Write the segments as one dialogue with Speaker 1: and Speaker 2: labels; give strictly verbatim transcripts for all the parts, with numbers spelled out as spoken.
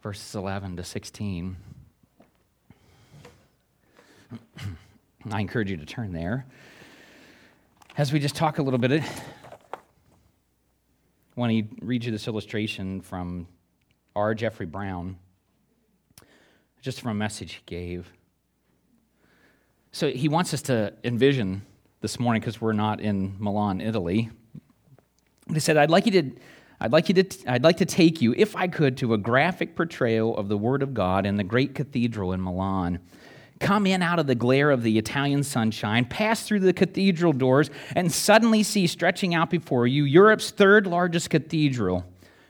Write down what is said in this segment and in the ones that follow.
Speaker 1: verses eleven to sixteen. I encourage you to turn there. As we just talk a little bit, I want to read you this illustration from R. Jeffrey Brown, just from a message he gave. So he wants us to envision this morning, because we're not in Milan, Italy. He said, "I'd like you to, I'd like you to, I'd like to take you, if I could, to a graphic portrayal of the Word of God in the great cathedral in Milan. Come in out of the glare of the Italian sunshine, pass through the cathedral doors, and suddenly see stretching out before you Europe's third largest cathedral,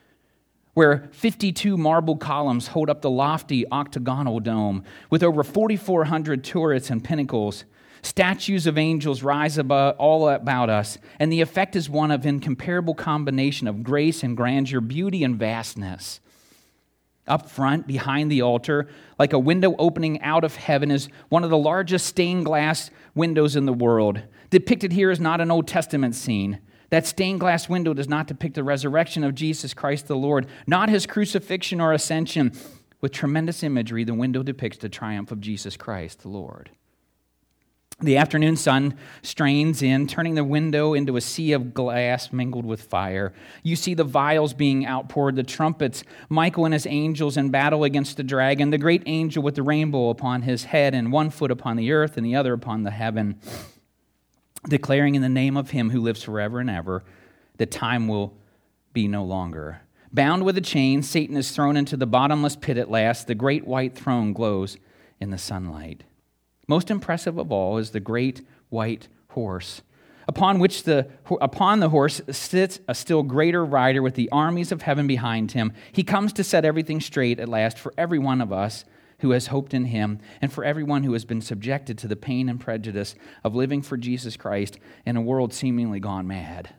Speaker 1: where fifty-two marble columns hold up the lofty octagonal dome, with over forty-four hundred turrets and pinnacles. Statues of angels rise above, all about us, and the effect is one of incomparable combination of grace and grandeur, beauty and vastness. Up front, behind the altar, like a window opening out of heaven, is one of the largest stained glass windows in the world. Depicted here is not an Old Testament scene. That stained glass window does not depict the resurrection of Jesus Christ the Lord, not his crucifixion or ascension. With tremendous imagery, the window depicts the triumph of Jesus Christ the Lord. The afternoon sun strains in, turning the window into a sea of glass mingled with fire. You see the vials being outpoured, the trumpets, Michael and his angels in battle against the dragon, the great angel with the rainbow upon his head, and one foot upon the earth and the other upon the heaven, declaring in the name of him who lives forever and ever that time will be no longer. Bound with a chain, Satan is thrown into the bottomless pit at last. The great white throne glows in the sunlight. Most impressive of all is the great white horse, upon which the upon the horse sits a still greater rider with the armies of heaven behind him. He comes to set everything straight at last for every one of us who has hoped in him, and for everyone who has been subjected to the pain and prejudice of living for Jesus Christ in a world seemingly gone mad."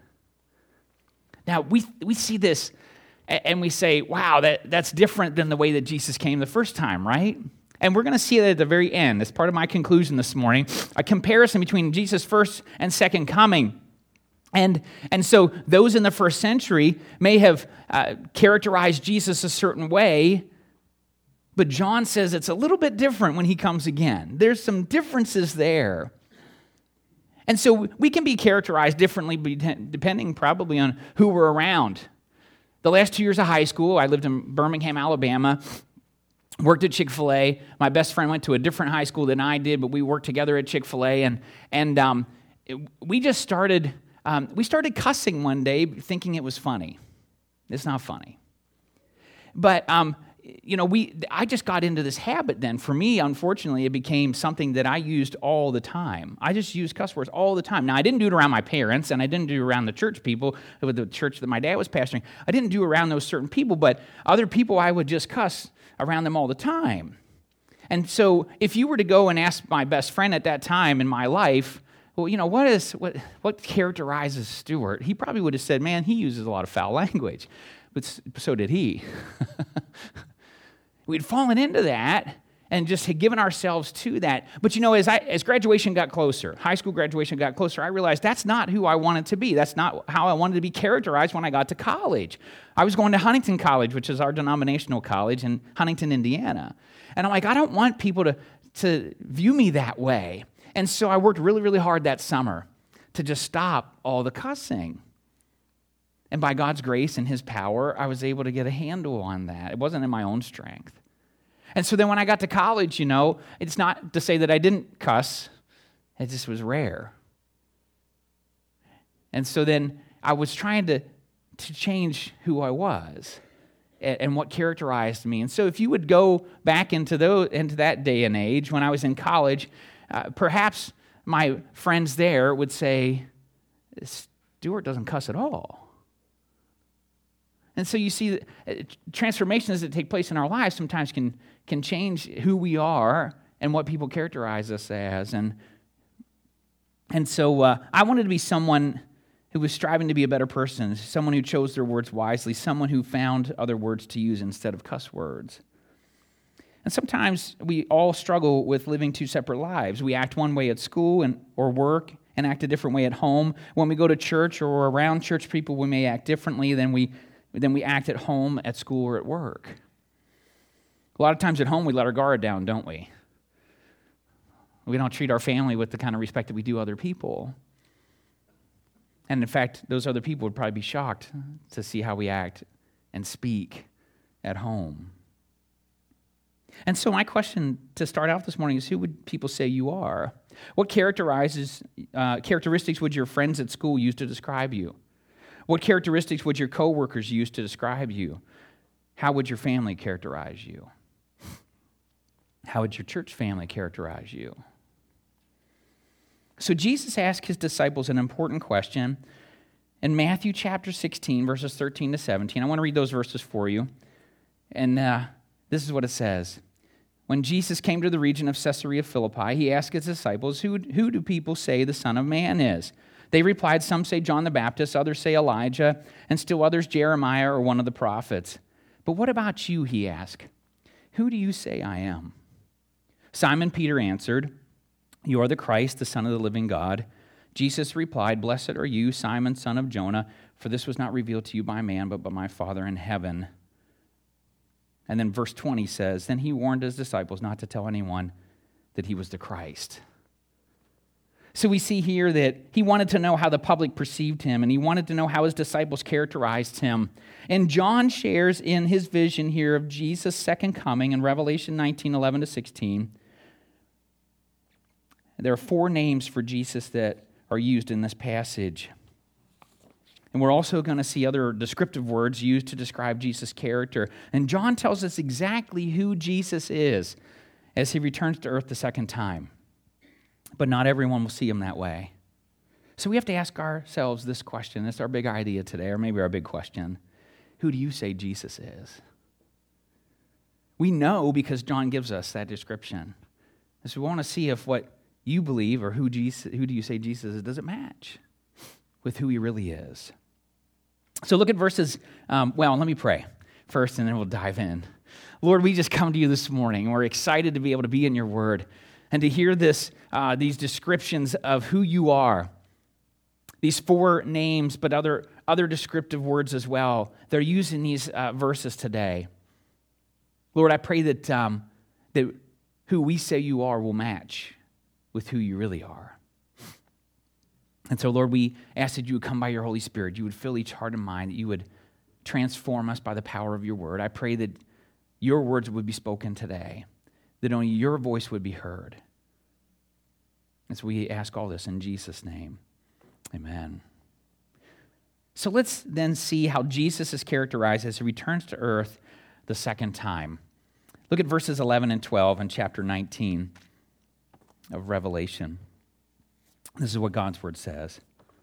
Speaker 1: Now, we we see this, and we say, wow, that, that's different than the way that Jesus came the first time, right? And we're going to see that at the very end, as part of my conclusion this morning, a comparison between Jesus' first and second coming. And, and so those in the first century may have uh, characterized Jesus a certain way, but John says it's a little bit different when he comes again. There's some differences there. And so we can be characterized differently depending probably on who we're around. The last two years of high school, I lived in Birmingham, Alabama, worked at Chick-fil-A. My best friend went to a different high school than I did, but we worked together at Chick-fil-A, and and um, it, we just started, um, we started cussing one day thinking it was funny. It's not funny. But, um, you know, we I just got into this habit then. For me, unfortunately, it became something that I used all the time. I just used cuss words all the time. Now, I didn't do it around my parents, and I didn't do it around the church people, with the church that my dad was pastoring. I didn't do it around those certain people, but other people I would just cuss around them all the time. And so if you were to go and ask my best friend at that time in my life, well, you know, what is what what characterizes Stuart? He probably would have said, man, he uses a lot of foul language. But so did he. We'd fallen into that and just had given ourselves to that. But you know, as I as graduation got closer, high school graduation got closer, I realized that's not who I wanted to be. That's not how I wanted to be characterized when I got to college. I was going to Huntington College, which is our denominational college in Huntington, Indiana. And I'm like, I don't want people to, to view me that way. And so I worked really, really hard that summer to just stop all the cussing. And by God's grace and his power, I was able to get a handle on that. It wasn't in my own strength. And so then when I got to college, you know, it's not to say that I didn't cuss. It just was rare. And so then I was trying to, to change who I was and, and what characterized me. And so if you would go back into those, into that day and age when I was in college, uh, perhaps my friends there would say, Stuart doesn't cuss at all. And so you see, transformations that take place in our lives sometimes can can change who we are and what people characterize us as. And and so uh, I wanted to be someone who was striving to be a better person, someone who chose their words wisely, someone who found other words to use instead of cuss words. And sometimes we all struggle with living two separate lives. We act one way at school and or work and act a different way at home. When we go to church or around church people, we may act differently than we than we act at home, at school, or at work. A lot of times at home we let our guard down, don't we? We don't treat our family with the kind of respect that we do other people. And in fact, those other people would probably be shocked to see how we act and speak at home. And so my question to start out this morning is, who would people say you are? What characterizes uh, characteristics would your friends at school use to describe you? What characteristics would your coworkers use to describe you? How would your family characterize you? How would your church family characterize you? So Jesus asked his disciples an important question in Matthew chapter sixteen, verses thirteen to seventeen. I want to read those verses for you. And uh, this is what it says. When Jesus came to the region of Caesarea Philippi, he asked his disciples, who, who do people say the Son of Man is? They replied, some say John the Baptist, others say Elijah, and still others Jeremiah or one of the prophets. But what about you, he asked. Who do you say I am? Simon Peter answered, you are the Christ, the Son of the living God. Jesus replied, blessed are you, Simon, son of Jonah, for this was not revealed to you by man, but by my Father in heaven. And then verse twenty says, then he warned his disciples not to tell anyone that he was the Christ. So we see here that he wanted to know how the public perceived him, and he wanted to know how his disciples characterized him. And John shares in his vision here of Jesus' second coming in Revelation nineteen, eleven to sixteen. There are four names for Jesus that are used in this passage. And we're also going to see other descriptive words used to describe Jesus' character. And John tells us exactly who Jesus is as he returns to earth the second time. But not everyone will see him that way. So we have to ask ourselves this question. It's our big idea today, or maybe our big question. Who do you say Jesus is? We know because John gives us that description. And so we want to see if what you believe or who, Jesus, who do you say Jesus is, does it match with who he really is? So look at verses, um, well, let me pray first and then we'll dive in. Lord, we just come to you this morning. We're excited to be able to be in your word and to hear this, uh, these descriptions of who you are. These four names, but other, other descriptive words as well. They're used in these uh, verses today. Lord, I pray that, um, that who we say you are will match with who you really are. And so, Lord, we ask that you would come by your Holy Spirit. You would fill each heart and mind, that you would transform us by the power of your word. I pray that your words would be spoken today, that only your voice would be heard. And so we ask all this in Jesus' name. Amen. So let's then see how Jesus is characterized as he returns to earth the second time. Look at verses eleven and twelve in chapter nineteen of Revelation. This is what God's word says.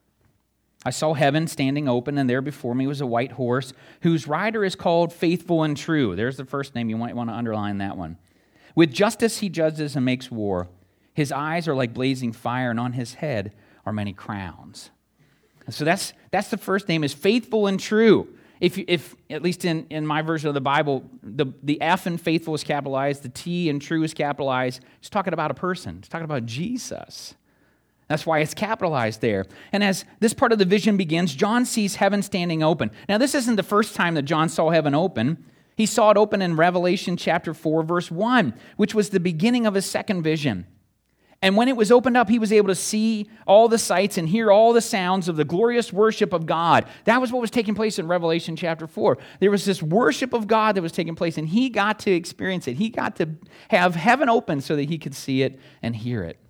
Speaker 1: I saw heaven standing open, and there before me was a white horse, whose rider is called Faithful and True. There's the first name. You might want to underline that one. With justice he judges and makes war. His eyes are like blazing fire, and on his head are many crowns. And so that's that's the first name, is Faithful and True. If, if at least in, in my version of the Bible, the, the F in faithful is capitalized, the T in true is capitalized. It's talking about a person. It's talking about Jesus. That's why it's capitalized there. And as this part of the vision begins, John sees heaven standing open. Now, this isn't the first time that John saw heaven open. He saw it open in Revelation chapter four, verse one, which was the beginning of his second vision. And when it was opened up, he was able to see all the sights and hear all the sounds of the glorious worship of God. That was what was taking place in Revelation chapter four. There was this worship of God that was taking place, and he got to experience it. He got to have heaven open so that he could see it and hear it.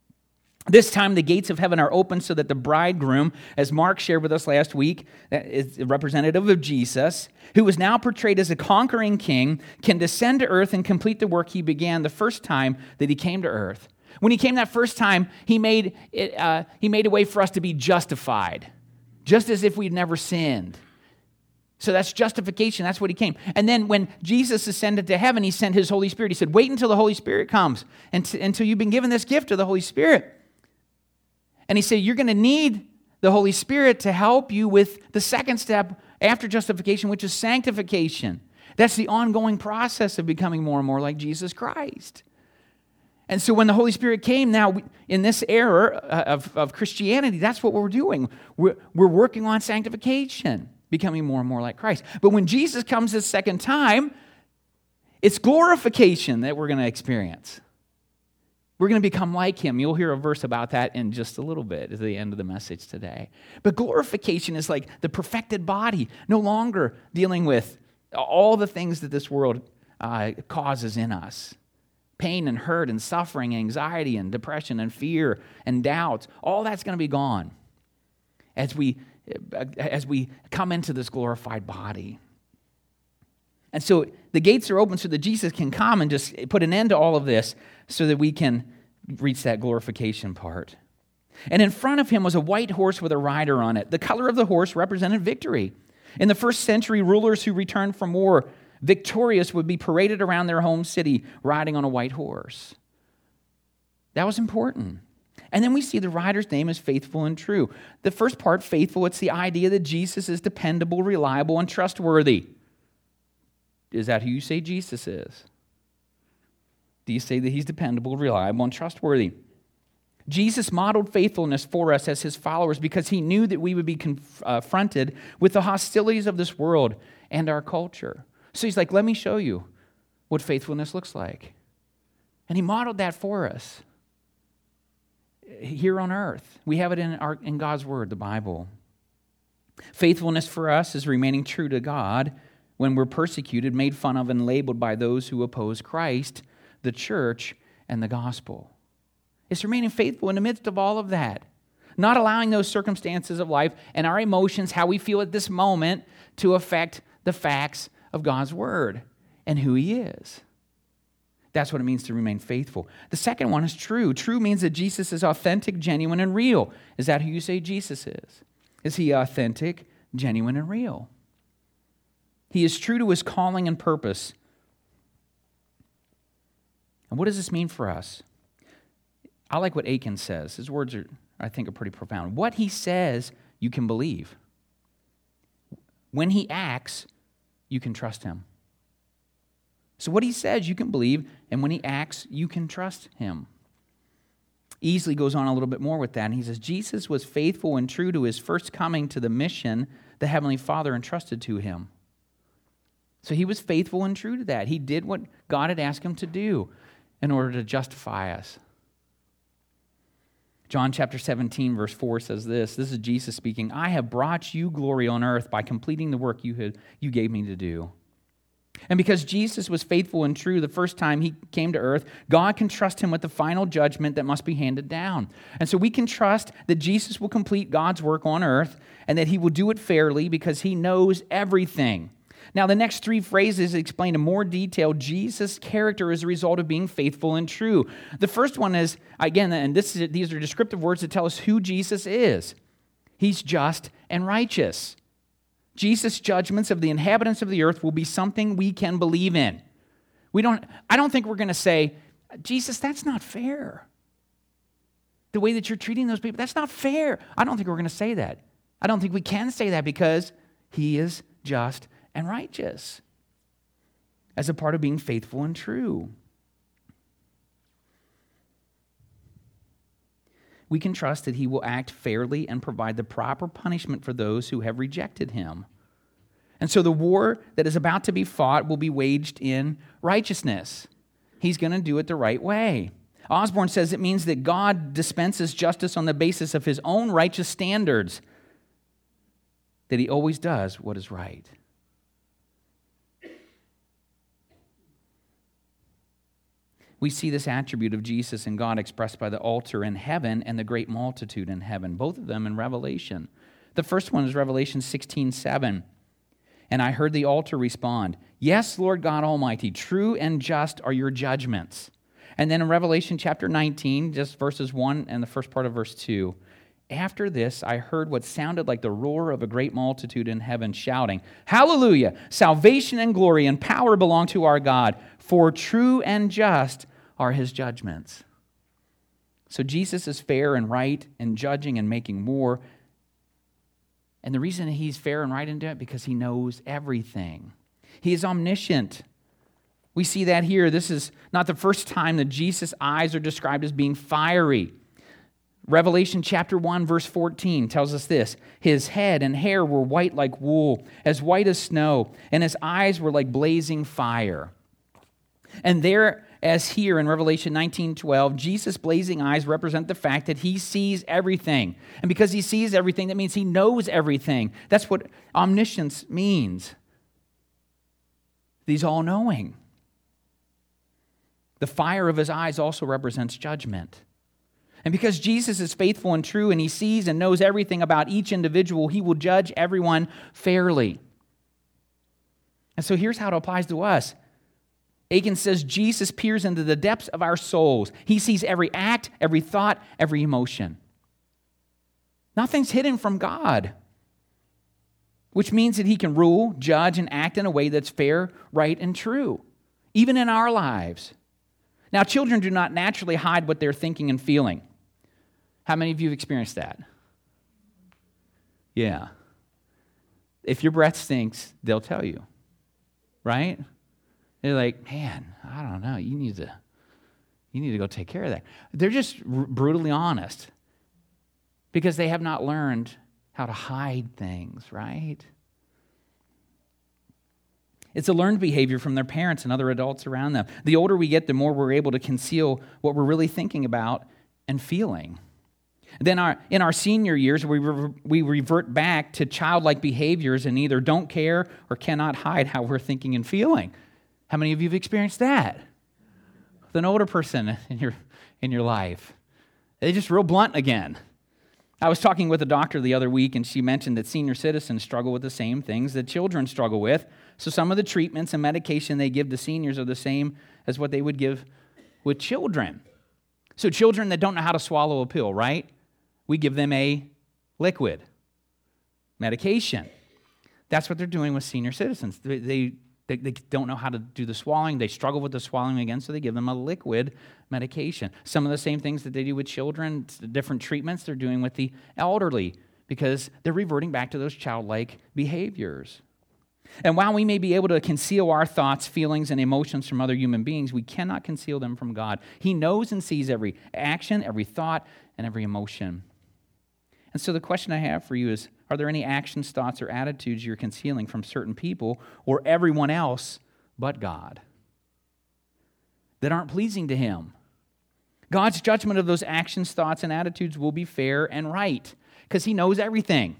Speaker 1: This time, the gates of heaven are open so that the bridegroom, as Mark shared with us last week, that is a representative of Jesus, who is now portrayed as a conquering king, can descend to earth and complete the work he began the first time that he came to earth. When he came that first time, he made it, uh, he made a way for us to be justified, just as if we'd never sinned. So that's justification. That's what he came. And then when Jesus ascended to heaven, he sent his Holy Spirit. He said, wait until the Holy Spirit comes, and t- until you've been given this gift of the Holy Spirit. And he said, you're going to need the Holy Spirit to help you with the second step after justification, which is sanctification. That's the ongoing process of becoming more and more like Jesus Christ. And so when the Holy Spirit came, now in this era of, of Christianity, that's what we're doing. We're, we're working on sanctification, becoming more and more like Christ. But when Jesus comes this second time, It's glorification that we're going to experience. We're going to become like him. You'll hear a verse about that in just a little bit at the end of the message today. But glorification is like the perfected body, no longer dealing with all the things that this world uh, causes in us. Pain and hurt and suffering, anxiety and depression and fear and doubt, all that's going to be gone as we, as we come into this glorified body. And so the gates are open so that Jesus can come and just put an end to all of this so that we can reach that glorification part. And in front of him was a white horse with a rider on it. The color of the horse represented victory. In the first century, rulers who returned from war victorious would be paraded around their home city riding on a white horse. That was important. And then we see the rider's name is Faithful and True. The first part, faithful, it's the idea that Jesus is dependable, reliable, and trustworthy. Is that who you say Jesus is? Do you say that he's dependable, reliable, and trustworthy? Jesus modeled faithfulness for us as his followers because he knew that we would be confronted with the hostilities of this world and our culture. So he's like, let me show you what faithfulness looks like. And he modeled that for us here on earth. We have it in, our, in God's word, the Bible. Faithfulness for us is remaining true to God when we're persecuted, made fun of, and labeled by those who oppose Christ, the church, and the gospel. It's remaining faithful in the midst of all of that. Not allowing those circumstances of life and our emotions, how we feel at this moment, to affect the facts of God's word and who he is. That's what it means to remain faithful. The second one is true. True means that Jesus is authentic, genuine, and real. Is that who you say Jesus is? Is he authentic, genuine, and real? He is true to his calling and purpose. And what does this mean for us? I like what Aiken says. His words are, I think, are pretty profound. What he says, you can believe. When he acts, you can trust him. So what he says, you can believe, and when he acts, you can trust him. Easley goes on a little bit more with that, and he says, Jesus was faithful and true to his first coming to the mission the Heavenly Father entrusted to him. So he was faithful and true to that. He did what God had asked him to do in order to justify us. John chapter seventeen, verse four says this. This is Jesus speaking. I have brought you glory on earth by completing the work you had, you gave me to do. And because Jesus was faithful and true the first time he came to earth, God can trust him with the final judgment that must be handed down. And so we can trust that Jesus will complete God's work on earth and that he will do it fairly because he knows everything. Now, the next three phrases explain in more detail Jesus' character as a result of being faithful and true. The first one is, again, and this is, these are descriptive words that tell us who Jesus is. He's just and righteous. Jesus' judgments of the inhabitants of the earth will be something we can believe in. We don't. I don't think we're going to say, Jesus, that's not fair. The way that you're treating those people, that's not fair. I don't think we're going to say that. I don't think we can say that because he is just and righteous as a part of being faithful and true. We can trust that he will act fairly and provide the proper punishment for those who have rejected him. And so the war that is about to be fought will be waged in righteousness. He's going to do it the right way. Osborne says it means that God dispenses justice on the basis of his own righteous standards, that he always does what is right. We see this attribute of Jesus and God expressed by the altar in heaven and the great multitude in heaven, both of them in Revelation. The first one is Revelation sixteen seven. And I heard the altar respond, yes, Lord God Almighty, true and just are your judgments. And then in Revelation chapter nineteen, just verses one and the first part of verse two, after this I heard what sounded like the roar of a great multitude in heaven shouting, hallelujah, salvation and glory and power belong to our God, for true and just are his judgments. So Jesus is fair and right in judging and making war. And the reason he's fair and right in doing it, because he knows everything. He is omniscient. We see that here. This is not the first time that Jesus' eyes are described as being fiery. Revelation chapter one, verse fourteen tells us this. His head and hair were white like wool, as white as snow, and his eyes were like blazing fire. And there, as here in Revelation nineteen twelve, Jesus' blazing eyes represent the fact that he sees everything. And because he sees everything, that means he knows everything. That's what omniscience means. He's all-knowing. The fire of his eyes also represents judgment. And because Jesus is faithful and true and he sees and knows everything about each individual, he will judge everyone fairly. And so here's how it applies to us. Aiken says Jesus peers into the depths of our souls. He sees every act, every thought, every emotion. Nothing's hidden from God, which means that he can rule, judge, and act in a way that's fair, right, and true, even in our lives. Now, children do not naturally hide what they're thinking and feeling. How many of you have experienced that? Yeah. If your breath stinks, they'll tell you, right? They're like, man, I don't know. You need to, you need to go take care of that. They're just r- brutally honest because they have not learned how to hide things, right? It's a learned behavior from their parents and other adults around them. The older we get, the more we're able to conceal what we're really thinking about and feeling. Then our, in our senior years, we, re- we revert back to childlike behaviors and either don't care or cannot hide how we're thinking and feeling. How many of you have experienced that? With an older person in your, in your life. They're just real blunt again. I was talking with a doctor the other week, and she mentioned that senior citizens struggle with the same things that children struggle with. So some of the treatments and medication they give to seniors are the same as what they would give with children. So children that don't know how to swallow a pill, right? We give them a liquid medication. That's what they're doing with senior citizens. They, they, they, they don't know how to do the swallowing. They struggle with the swallowing again, so they give them a liquid medication. Some of the same things that they do with children, different treatments they're doing with the elderly, because they're reverting back to those childlike behaviors. And while we may be able to conceal our thoughts, feelings, and emotions from other human beings, we cannot conceal them from God. He knows and sees every action, every thought, and every emotion. And so the question I have for you is, are there any actions, thoughts, or attitudes you're concealing from certain people or everyone else but God that aren't pleasing to Him? God's judgment of those actions, thoughts, and attitudes will be fair and right because He knows everything.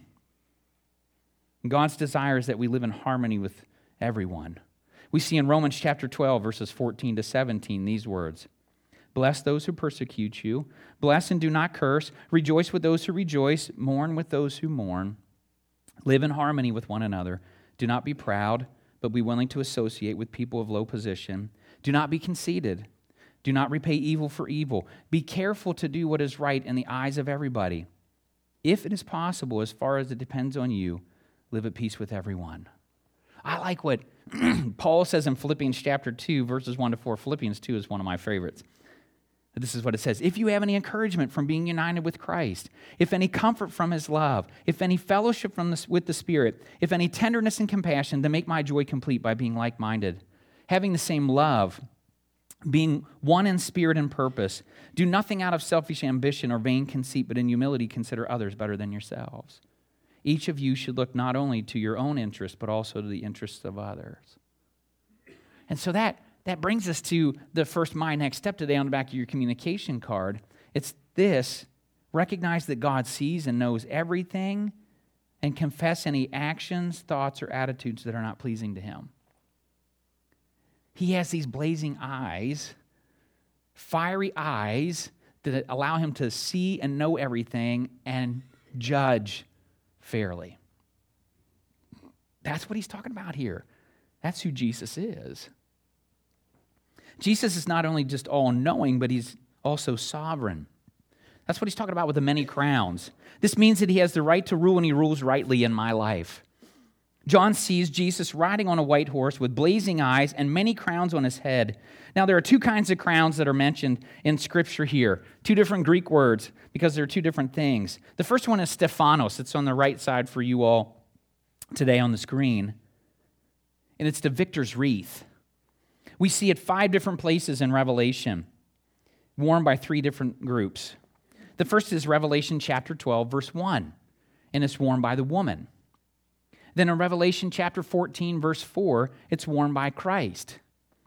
Speaker 1: And God's desire is that we live in harmony with everyone. We see in Romans chapter twelve, verses fourteen to seventeen, these words. Bless those who persecute you. Bless and do not curse. Rejoice with those who rejoice. Mourn with those who mourn. Live in harmony with one another. Do not be proud, but be willing to associate with people of low position. Do not be conceited. Do not repay evil for evil. Be careful to do what is right in the eyes of everybody. If it is possible, as far as it depends on you, live at peace with everyone. I like what Paul says in Philippians chapter two, verses one to four. Philippians two is one of my favorites. This is what it says. If you have any encouragement from being united with Christ, if any comfort from His love, if any fellowship from the, with the Spirit, if any tenderness and compassion, then make my joy complete by being like-minded, having the same love, being one in spirit and purpose. Do nothing out of selfish ambition or vain conceit, but in humility consider others better than yourselves. Each of you should look not only to your own interests, but also to the interests of others. And so that, that brings us to the first My Next Step today on the back of your communication card. It's this: recognize that God sees and knows everything and confess any actions, thoughts, or attitudes that are not pleasing to Him. He has these blazing eyes, fiery eyes that allow Him to see and know everything and judge fairly. That's what He's talking about here. That's who Jesus is. Jesus is not only just all-knowing, but He's also sovereign. That's what He's talking about with the many crowns. This means that He has the right to rule, and He rules rightly in my life. John sees Jesus riding on a white horse with blazing eyes and many crowns on His head. Now, there are two kinds of crowns that are mentioned in Scripture here. Two different Greek words, because they're two different things. The first one is Stephanos. It's on the right side for you all today on the screen. And it's the victor's wreath. We see it five different places in Revelation, worn by three different groups. The first is Revelation chapter twelve, verse one, and it's worn by the woman. Then in Revelation chapter fourteen, verse four, it's worn by Christ.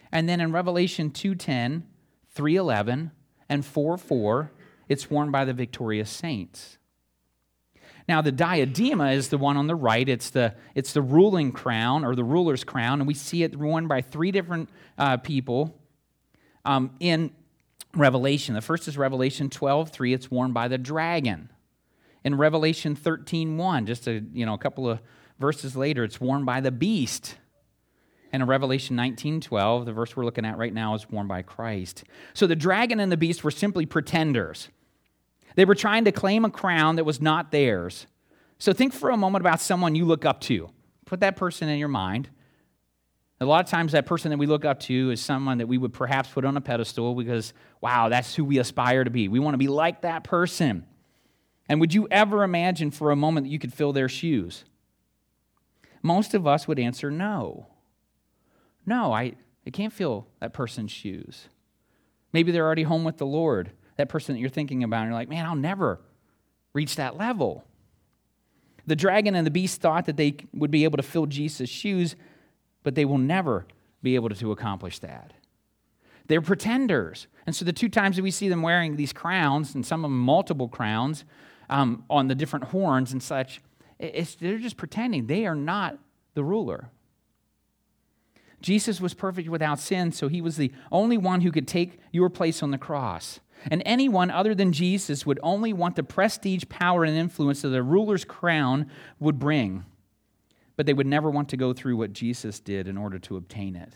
Speaker 1: And then in Revelation two ten, three eleven, and four four, it's worn by the victorious saints. Now, the diadema is the one on the right. It's the, it's the ruling crown, or the ruler's crown, and we see it worn by three different uh, people um, in Revelation. The first is Revelation twelve three. It's worn by the dragon. In Revelation thirteen one, just a, you know, a couple of verses later, it's worn by the beast. And in Revelation nineteen twelve, the verse we're looking at right now, is worn by Christ. So the dragon and the beast were simply pretenders. They were trying to claim a crown that was not theirs. So think for a moment about someone you look up to. Put that person in your mind. A lot of times that person that we look up to is someone that we would perhaps put on a pedestal because, wow, that's who we aspire to be. We want to be like that person. And would you ever imagine for a moment that you could fill their shoes? Most of us would answer no. No, I, I can't fill that person's shoes. Maybe they're already home with the Lord. That person that you're thinking about, and you're like, man, I'll never reach that level. The dragon and the beast thought that they would be able to fill Jesus' shoes, but they will never be able to accomplish that. They're pretenders. And so the two times that we see them wearing these crowns, and some of them multiple crowns, um, on the different horns and such, it's, they're just pretending. They are not the ruler. Jesus was perfect without sin, so he was the only one who could take your place on the cross. And anyone other than Jesus would only want the prestige, power, and influence that the ruler's crown would bring. But they would never want to go through what Jesus did in order to obtain it.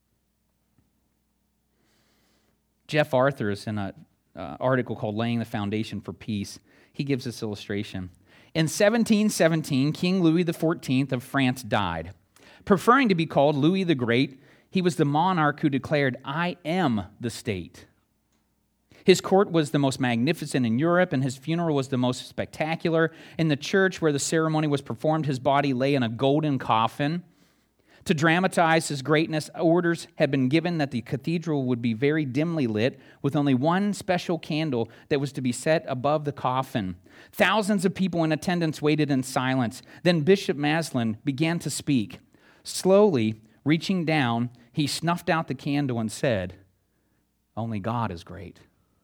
Speaker 1: Jeff Arthur is in an uh, article called Laying the Foundation for Peace. He gives this illustration. In seventeen seventeen, King Louis the fourteenth of France died. Preferring to be called Louis the Great, he was the monarch who declared, "I am the state." His court was the most magnificent in Europe, and his funeral was the most spectacular. In the church where the ceremony was performed, his body lay in a golden coffin. To dramatize his greatness, orders had been given that the cathedral would be very dimly lit, with only one special candle that was to be set above the coffin. Thousands of people in attendance waited in silence. Then Bishop Maslin began to speak. Slowly, reaching down, he snuffed out the candle and said, "Only God is great."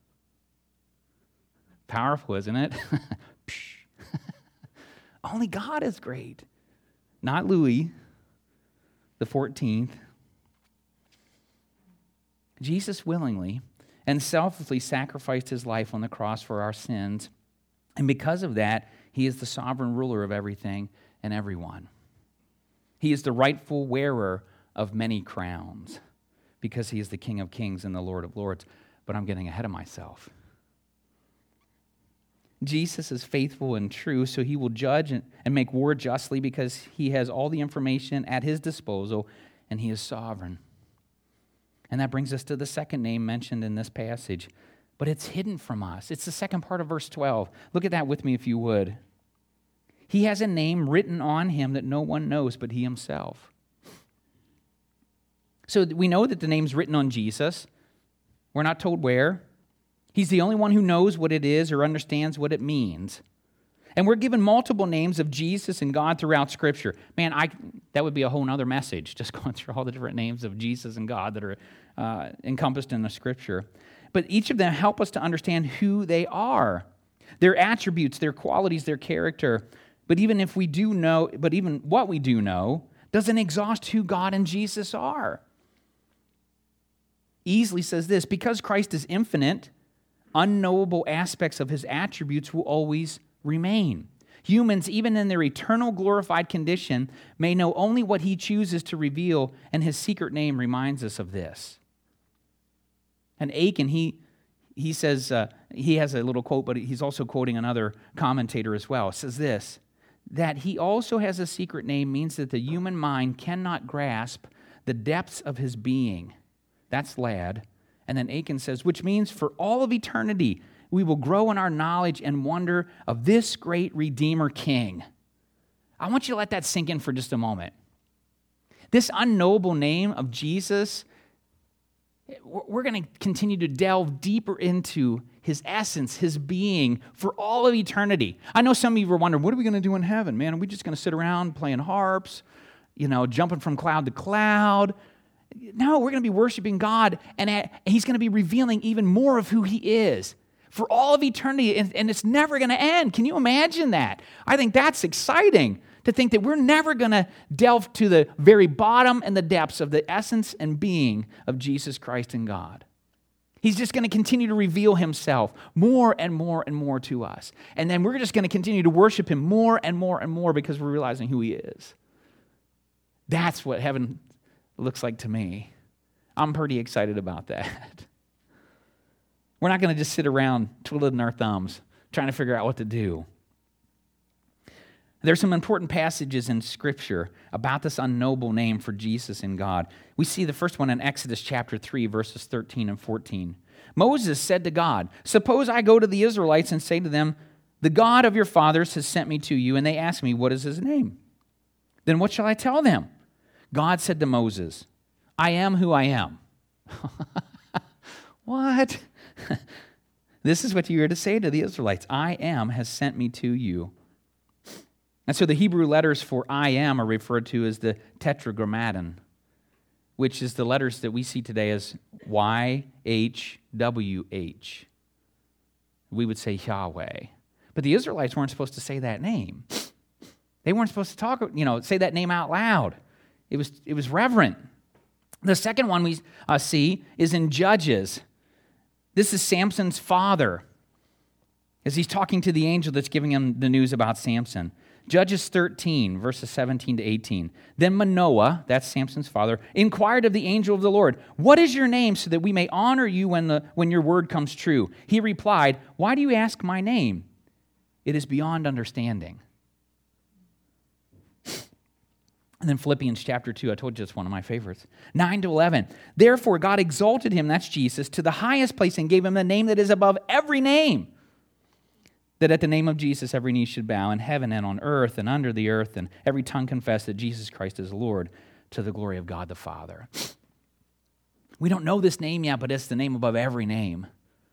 Speaker 1: Powerful, isn't it? Only God is great. Not Louis the fourteenth. Jesus willingly and selflessly sacrificed his life on the cross for our sins. And because of that, he is the sovereign ruler of everything and everyone. He is the rightful wearer of many crowns because he is the King of Kings and the Lord of Lords. But I'm getting ahead of myself. Jesus is faithful and true, so he will judge and make war justly because he has all the information at his disposal, and he is sovereign. And that brings us to the second name mentioned in this passage, but it's hidden from us. It's the second part of verse twelve. Look at that with me if you would. He has a name written on him that no one knows but he himself. So we know that the name's written on Jesus. We're not told where. He's the only one who knows what it is or understands what it means. And we're given multiple names of Jesus and God throughout Scripture. Man, I that would be a whole other message, just going through all the different names of Jesus and God that are uh, encompassed in the Scripture. But each of them help us to understand who they are, their attributes, their qualities, their character. But even if we do know, but even what we do know doesn't exhaust who God and Jesus are. Easily says this, because Christ is infinite, unknowable aspects of his attributes will always remain. Humans, even in their eternal glorified condition, may know only what he chooses to reveal, and his secret name reminds us of this. And Aiken, he he says, uh, he has a little quote, but he's also quoting another commentator as well. It says this, that he also has a secret name means that the human mind cannot grasp the depths of his being. That's Ladd. And then Aiken says, which means for all of eternity, we will grow in our knowledge and wonder of this great Redeemer King. I want you to let that sink in for just a moment. This unknowable name of Jesus, we're going to continue to delve deeper into his essence, his being, for all of eternity. I know some of you were wondering, what are we going to do in heaven, man? Are we just going to sit around playing harps, you know, jumping from cloud to cloud? No, we're going to be worshiping God, and he's going to be revealing even more of who he is for all of eternity, and, and it's never going to end. Can you imagine that? I think that's exciting, to think that we're never going to delve to the very bottom and the depths of the essence and being of Jesus Christ and God. He's just going to continue to reveal himself more and more and more to us. And then we're just going to continue to worship him more and more and more because we're realizing who he is. That's what heaven looks like to me. I'm pretty excited about that. We're not going to just sit around twiddling our thumbs trying to figure out what to do. There's some important passages in Scripture about this unknowable name for Jesus and God. We see the first one in Exodus chapter three, verses thirteen and fourteen. Moses said to God, "Suppose I go to the Israelites and say to them, 'The God of your fathers has sent me to you,' and they ask me, 'What is his name?' Then what shall I tell them?" God said to Moses, "I am who I am." What? This is what you are to say to the Israelites. "I am has sent me to you." And so the Hebrew letters for I am are referred to as the tetragrammaton, which is the letters that we see today as Y H W H. We would say Yahweh. But the Israelites weren't supposed to say that name. They weren't supposed to talk, you know, say that name out loud. It was, it was reverent. The second one we uh, see is in Judges. This is Samson's father, as he's talking to the angel that's giving him the news about Samson. Judges thirteen, verses seventeen to eighteen. Then Manoah, that's Samson's father, inquired of the angel of the Lord, "What is your name, so that we may honor you when, the, when your word comes true?" He replied, "Why do you ask my name? It is beyond understanding." And then Philippians chapter two, I told you it's one of my favorites. nine to eleven. Therefore God exalted him, that's Jesus, to the highest place and gave him the name that is above every name, that at the name of Jesus every knee should bow in heaven and on earth and under the earth, and every tongue confess that Jesus Christ is Lord, to the glory of God the Father. We don't know this name yet, but it's the name above every name.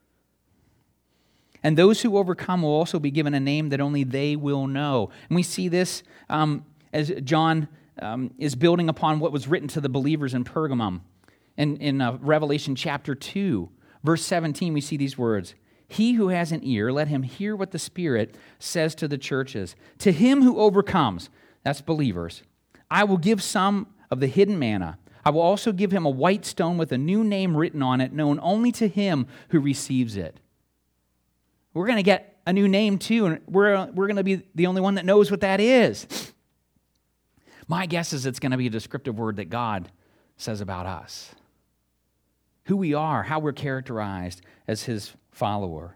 Speaker 1: And those who overcome will also be given a name that only they will know. And we see this um, as John um, is building upon what was written to the believers in Pergamum. In, in uh, Revelation chapter two, verse seventeen, we see these words. "He who has an ear, let him hear what the Spirit says to the churches. To him who overcomes," that's believers, "I will give some of the hidden manna. I will also give him a white stone with a new name written on it, known only to him who receives it." We're going to get a new name too, and we're, we're going to be the only one that knows what that is. My guess is it's going to be a descriptive word that God says about us. Who we are, how we're characterized as his follower.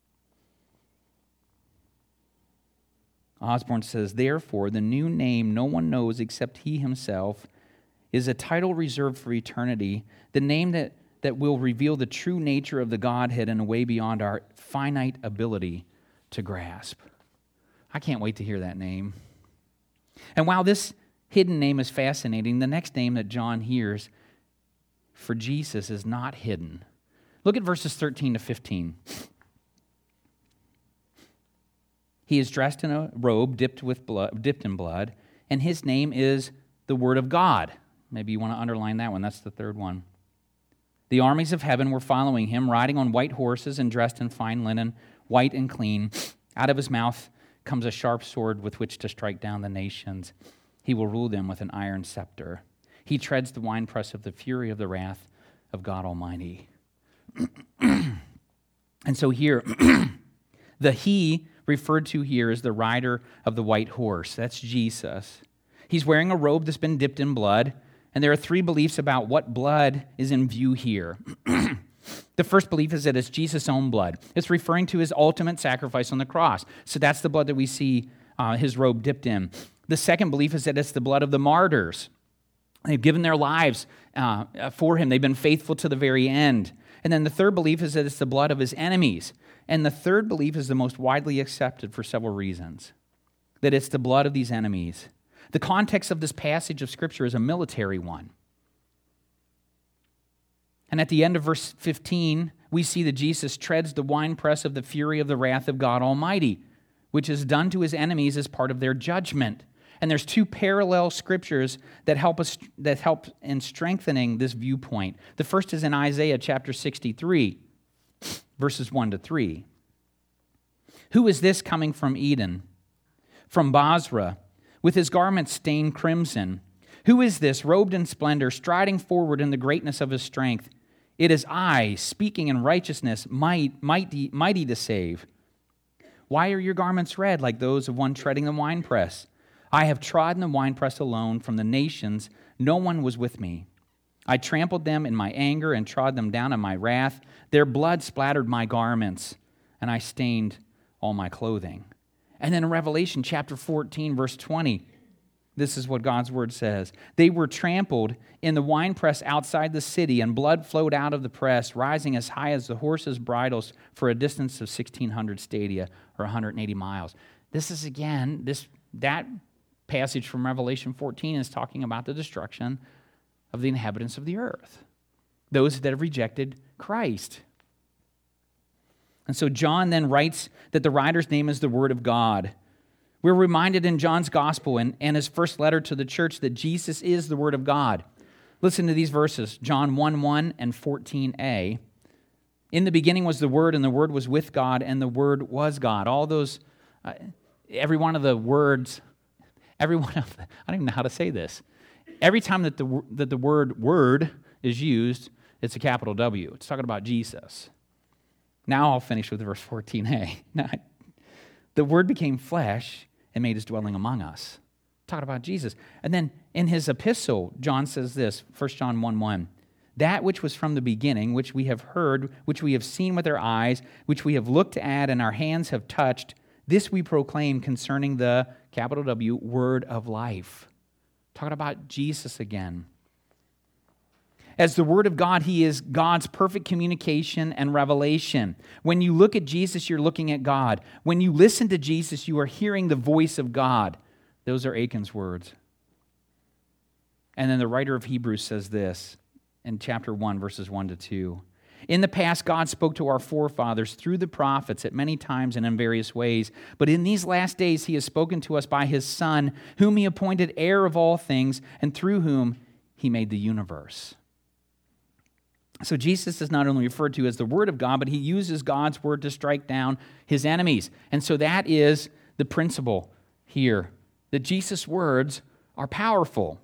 Speaker 1: Osborne says, "Therefore, the new name no one knows except he himself is a title reserved for eternity, the name that, that will reveal the true nature of the Godhead in a way beyond our finite ability to grasp." I can't wait to hear that name. And while this hidden name is fascinating, the next name that John hears for Jesus is not hidden. Look at verses thirteen to fifteen. "He is dressed in a robe dipped with blood, dipped in blood, and his name is the Word of God." Maybe you want to underline that one. That's the third one. "The armies of heaven were following him, riding on white horses and dressed in fine linen, white and clean. Out of his mouth comes a sharp sword with which to strike down the nations. He will rule them with an iron scepter. He treads the winepress of the fury of the wrath of God Almighty." And so here, the he referred to here is the rider of the white horse. That's Jesus. He's wearing a robe that's been dipped in blood, and there are three beliefs about what blood is in view here. The first belief is that it's Jesus' own blood. It's referring to his ultimate sacrifice on the cross. So that's the blood that we see uh, his robe dipped in. The second belief is that it's the blood of the martyrs. They've given their lives uh, for him. They've been faithful to the very end. And then the third belief is that it's the blood of his enemies. And the third belief is the most widely accepted for several reasons, that it's the blood of these enemies. The context of this passage of Scripture is a military one. And at the end of verse fifteen, we see that Jesus treads the winepress of the fury of the wrath of God Almighty, which is done to his enemies as part of their judgment. And there's two parallel scriptures that help us that help in strengthening this viewpoint. The first is in Isaiah chapter sixty-three, verses one to three. Who is this coming from Eden, from Basra, with his garments stained crimson? Who is this, robed in splendor, striding forward in the greatness of his strength? It is I, speaking in righteousness, might, mighty, mighty to save. Why are your garments red like those of one treading the winepress? I have trodden the winepress alone from the nations. No one was with me. I trampled them in my anger and trod them down in my wrath. Their blood splattered my garments, and I stained all my clothing. And then in Revelation chapter fourteen, verse twenty, this is what God's word says. They were trampled in the winepress outside the city, and blood flowed out of the press, rising as high as the horses' bridles for a distance of sixteen hundred stadia, or one hundred eighty miles. This is, again, this that passage from Revelation fourteen is talking about the destruction of the inhabitants of the earth, those that have rejected Christ. And so John then writes that the writer's name is the Word of God. We're reminded in John's gospel and, and his first letter to the church that Jesus is the Word of God. Listen to these verses, John one one and fourteen a. In the beginning was the Word, and the Word was with God, and the Word was God. All those, uh, every one of the words, every one of the, I don't even know how to say this. Every time that the, that the word word is used, it's a capital W. It's talking about Jesus. Now I'll finish with verse fourteen a. Now, the Word became flesh and made his dwelling among us. Talking about Jesus. And then in his epistle, John says this, First John one one, that which was from the beginning, which we have heard, which we have seen with our eyes, which we have looked at and our hands have touched, this we proclaim concerning the, capital W, Word of life. Talking about Jesus again. As the Word of God, He is God's perfect communication and revelation. When you look at Jesus, you're looking at God. When you listen to Jesus, you are hearing the voice of God. Those are Achan's words. And then the writer of Hebrews says this in chapter one, verses one to two. In the past, God spoke to our forefathers through the prophets at many times and in various ways. But in these last days, He has spoken to us by His Son, whom He appointed heir of all things, and through whom He made the universe. So Jesus is not only referred to as the Word of God, but He uses God's Word to strike down His enemies. And so that is the principle here, that Jesus' words are powerful.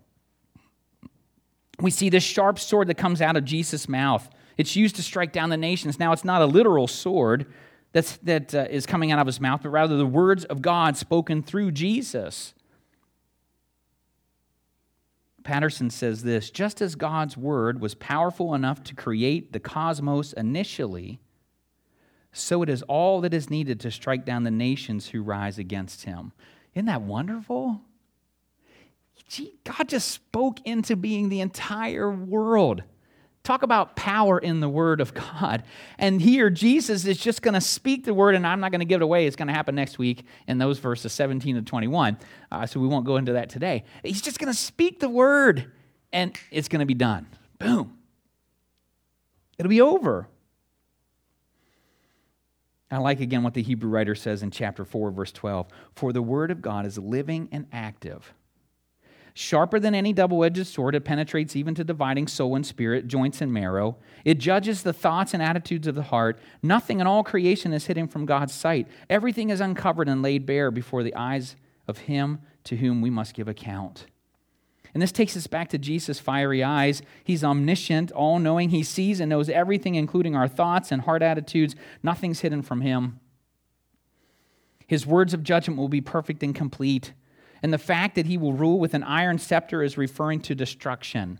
Speaker 1: We see this sharp sword that comes out of Jesus' mouth. It's used to strike down the nations. Now, it's not a literal sword that's, that uh, is coming out of His mouth, but rather the words of God spoken through Jesus. Patterson says this, just as God's Word was powerful enough to create the cosmos initially, so it is all that is needed to strike down the nations who rise against Him. Isn't that wonderful? Gee, God just spoke into being the entire world. Talk about power in the Word of God. And here, Jesus is just going to speak the Word, and I'm not going to give it away. It's going to happen next week in those verses seventeen to twenty-one, uh, so we won't go into that today. He's just going to speak the Word, and it's going to be done. Boom. It'll be over. I like, again, what the Hebrew writer says in chapter four, verse twelve. For the Word of God is living and active, sharper than any double-edged sword. It penetrates even to dividing soul and spirit, joints and marrow. It judges the thoughts and attitudes of the heart. Nothing in all creation is hidden from God's sight. Everything is uncovered and laid bare before the eyes of Him to whom we must give account. And this takes us back to Jesus' fiery eyes. He's omniscient, all-knowing. He sees and knows everything, including our thoughts and heart attitudes. Nothing's hidden from Him. His words of judgment will be perfect and complete. And the fact that He will rule with an iron scepter is referring to destruction.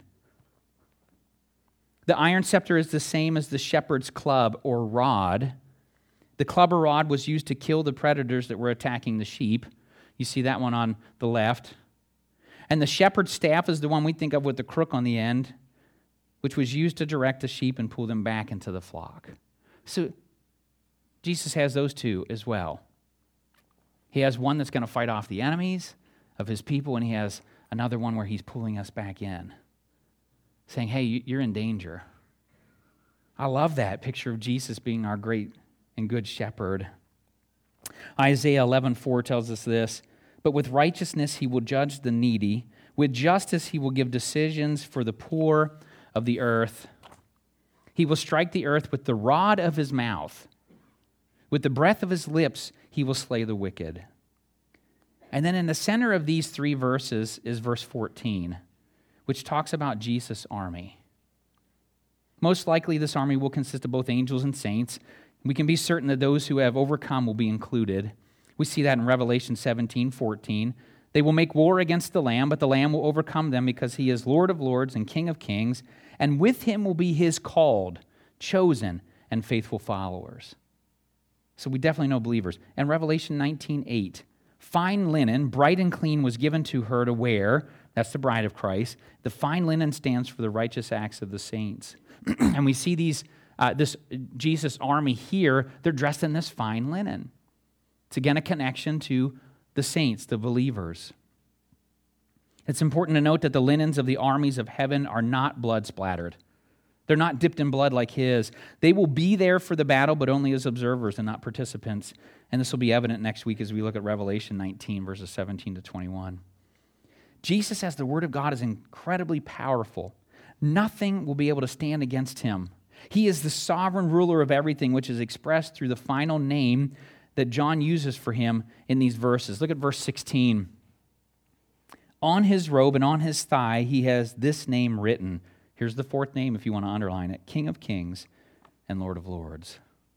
Speaker 1: The iron scepter is the same as the shepherd's club or rod. The club or rod was used to kill the predators that were attacking the sheep. You see that one on the left. And the shepherd's staff is the one we think of with the crook on the end, which was used to direct the sheep and pull them back into the flock. So Jesus has those two as well. He has one that's going to fight off the enemies of His people, and He has another one where He's pulling us back in, saying, hey, you're in danger. I love that picture of Jesus being our great and good shepherd. Isaiah eleven four tells us this, But with righteousness he will judge the needy. With justice he will give decisions for the poor of the earth. He will strike the earth with the rod of his mouth. With the breath of his lips he will slay the wicked. And then in the center of these three verses is verse fourteen, which talks about Jesus' army. Most likely this army will consist of both angels and saints. We can be certain that those who have overcome will be included. We see that in Revelation seventeen fourteen. They will make war against the Lamb, but the Lamb will overcome them because he is Lord of lords and King of kings, and with him will be his called, chosen, and faithful followers. So we definitely know believers. And Revelation nineteen eight, fine linen, bright and clean, was given to her to wear. That's the bride of Christ. The fine linen stands for the righteous acts of the saints. And we see these uh, this Jesus army here, they're dressed in this fine linen. It's again a connection to the saints, the believers. It's important to note that the linens of the armies of heaven are not blood splattered. They're not dipped in blood like his. They will be there for the battle, but only as observers and not participants. And this will be evident next week as we look at Revelation nineteen, verses seventeen to twenty-one. Jesus, as the Word of God, is incredibly powerful. Nothing will be able to stand against him. He is the sovereign ruler of everything, which is expressed through the final name that John uses for him in these verses. Look at verse sixteen. On his robe and on his thigh, he has this name written. Here's the fourth name if you want to underline it: King of Kings and Lord of Lords.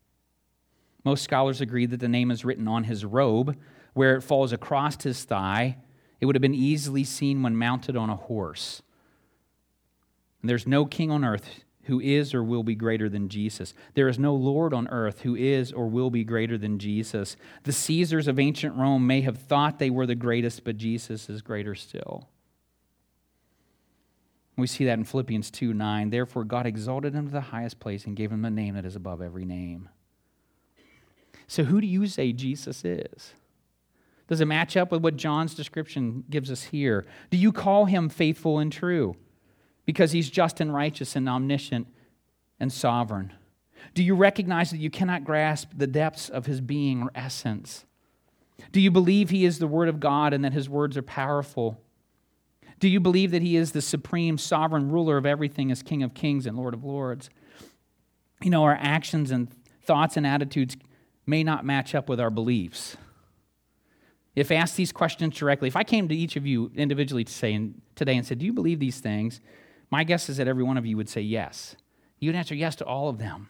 Speaker 1: Most scholars agree that the name is written on his robe, where it falls across his thigh. It would have been easily seen when mounted on a horse. And there's no king on earth who is or will be greater than Jesus. There is no Lord on earth who is or will be greater than Jesus. The Caesars of ancient Rome may have thought they were the greatest, but Jesus is greater still. We see that in Philippians two nine. Therefore God exalted him to the highest place and gave him a name that is above every name. So who do you say Jesus is? Does it match up with what John's description gives us here? Do you call him faithful and true because he's just and righteous and omniscient and sovereign? Do you recognize that you cannot grasp the depths of his being or essence? Do you believe he is the Word of God and that his words are powerful? Do you believe that he is the supreme sovereign ruler of everything as King of Kings and Lord of Lords? You know, our actions and thoughts and attitudes may not match up with our beliefs. If asked these questions directly, if I came to each of you individually to say today and said, do you believe these things? My guess is that every one of you would say yes. You'd answer yes to all of them.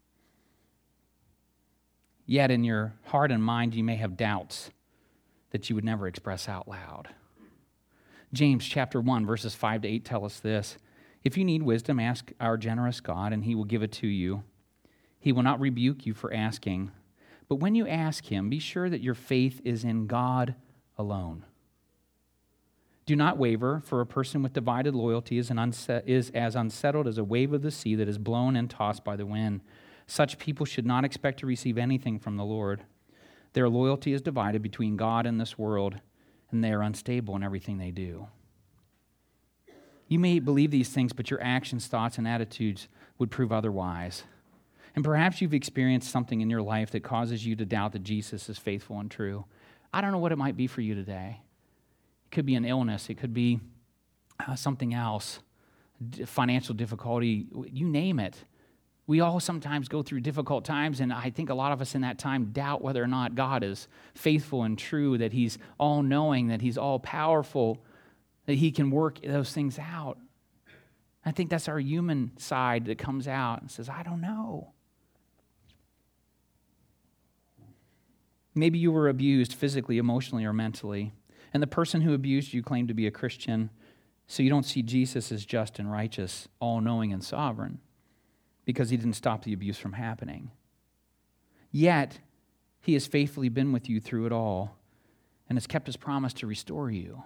Speaker 1: Yet in your heart and mind, you may have doubts that you would never express out loud. James chapter one, verses five to eight tell us this. If you need wisdom, ask our generous God, and he will give it to you. He will not rebuke you for asking. But when you ask him, be sure that your faith is in God alone. Do not waver, for a person with divided loyalty is, an unset, is as unsettled as a wave of the sea that is blown and tossed by the wind. Such people should not expect to receive anything from the Lord. Their loyalty is divided between God and this world, and they are unstable in everything they do. You may believe these things, but your actions, thoughts, and attitudes would prove otherwise. And perhaps you've experienced something in your life that causes you to doubt that Jesus is faithful and true. I don't know what it might be for you today. It could be an illness. It could be uh, something else, D- financial difficulty, you name it. We all sometimes go through difficult times, and I think a lot of us in that time doubt whether or not God is faithful and true, that he's all-knowing, that he's all-powerful, that he can work those things out. I think that's our human side that comes out and says, I don't know. Maybe you were abused physically, emotionally, or mentally, and the person who abused you claimed to be a Christian, so you don't see Jesus as just and righteous, all-knowing and sovereign, because he didn't stop the abuse from happening. Yet, he has faithfully been with you through it all and has kept his promise to restore you.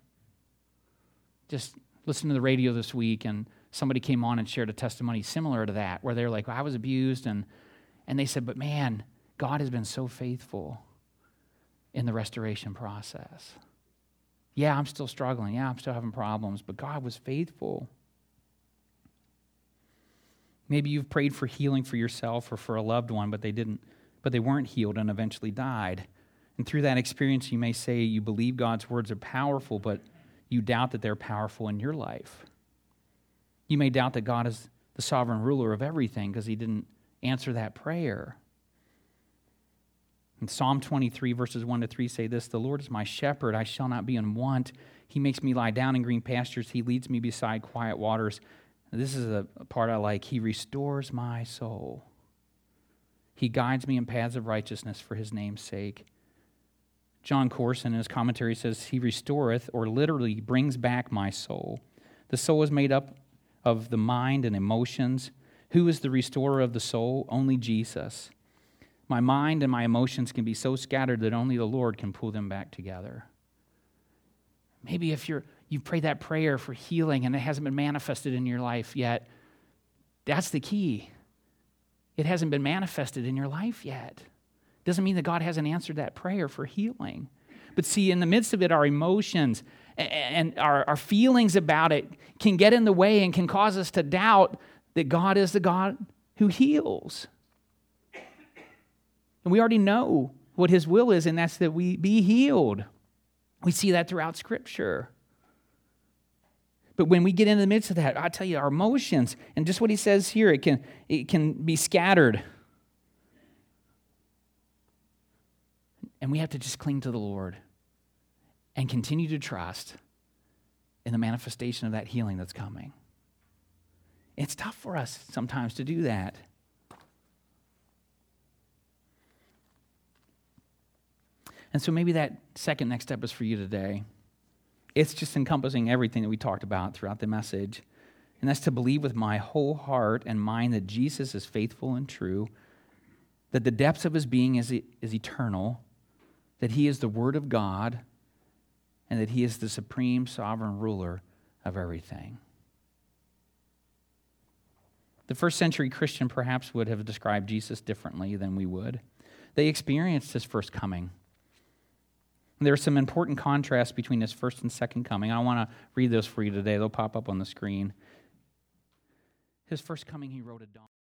Speaker 1: Just listen to the radio this week, and somebody came on and shared a testimony similar to that, where they're like, well, I was abused, and, and they said, but man, God has been so faithful in the restoration process. Yeah, I'm still struggling. Yeah, I'm still having problems, but God was faithful. Maybe you've prayed for healing for yourself or for a loved one, but they didn't, but they weren't healed and eventually died. And through that experience, you may say you believe God's words are powerful, but you doubt that they're powerful in your life. You may doubt that God is the sovereign ruler of everything because he didn't answer that prayer. In Psalm twenty-three, verses one to three say this, "The Lord is my shepherd, I shall not be in want. He makes me lie down in green pastures. He leads me beside quiet waters." This is a part I like. "He restores my soul. He guides me in paths of righteousness for his name's sake." John Corson in his commentary says, "He restoreth," or literally brings back my soul. The soul is made up of the mind and emotions. Who is the restorer of the soul? Only Jesus. My mind and my emotions can be so scattered that only the Lord can pull them back together. Maybe if you're, you prayed that prayer for healing and it hasn't been manifested in your life yet, that's the key. It hasn't been manifested in your life yet. Doesn't mean that God hasn't answered that prayer for healing. But see, in the midst of it, our emotions and our, our feelings about it can get in the way and can cause us to doubt that God is the God who heals. And we already know what his will is, and that's that we be healed. We see that throughout Scripture. But when we get in the midst of that, I tell you, our emotions, and just what he says here, it can, it can be scattered. And we have to just cling to the Lord and continue to trust in the manifestation of that healing that's coming. It's tough for us sometimes to do that. And so maybe that second next step is for you today. It's just encompassing everything that we talked about throughout the message. And that's to believe with my whole heart and mind that Jesus is faithful and true, that the depths of his being is, is eternal, that he is the Word of God, and that he is the supreme sovereign ruler of everything. The first century Christian perhaps would have described Jesus differently than we would. They experienced his first coming. There's some important contrast between his first and second coming. I want to read those for you today. They'll pop up on the screen. His first coming, he rode a donkey.